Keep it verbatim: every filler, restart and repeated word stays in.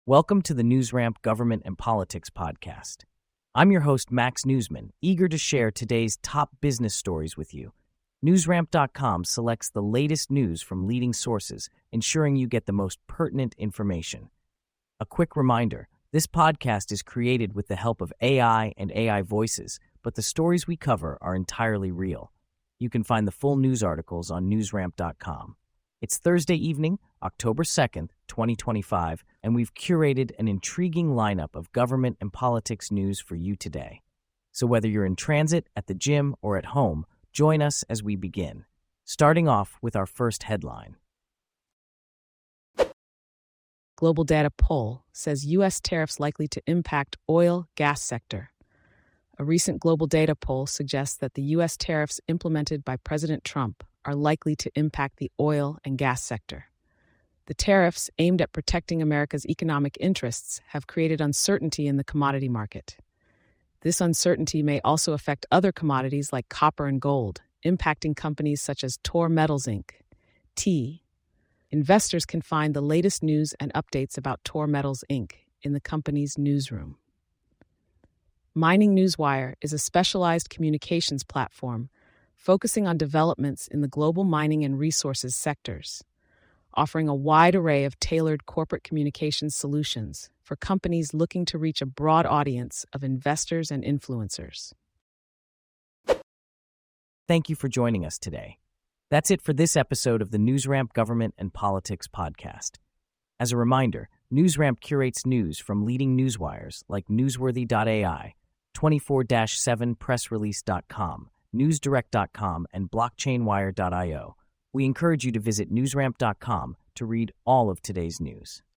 Welcome to the NewsRamp Government and Politics podcast. I'm your host, Max Newsman, eager to share today's top business stories with you. NewsRamp dot com selects the latest news from leading sources, ensuring you get the most pertinent information. A quick reminder, this podcast is created with the help of A I and A I voices, but the stories we cover are entirely real. You can find the full news articles on NewsRamp dot com. It's Thursday evening, October second, twenty twenty-five, and we've curated an intriguing lineup of government and politics news for you today. So whether you're in transit, at the gym, or at home, join us as we begin. Starting off with our first headline. Global Data Poll says U S tariffs likely to impact oil, gas sector. A recent Global Data Poll suggests that the U S tariffs implemented by President Trump are likely to impact the oil and gas sector. The tariffs, aimed at protecting America's economic interests, have created uncertainty in the commodity market. This uncertainty may also affect other commodities like copper and gold, impacting companies such as Tor Metals Incorporated, T. Investors can find the latest news and updates about Tor Metals Incorporated in the company's newsroom. Mining Newswire is a specialized communications platform focusing on developments in the global mining and resources sectors, offering a wide array of tailored corporate communications solutions for companies looking to reach a broad audience of investors and influencers. Thank you for joining us today. That's it for this episode of the NewsRamp Government and Politics podcast. As a reminder, NewsRamp curates news from leading newswires like Newsworthy dot A I, twenty-four seven press release dot com, newsdirect dot com, and blockchain wire dot io. We encourage you to visit newsramp dot com to read all of today's news.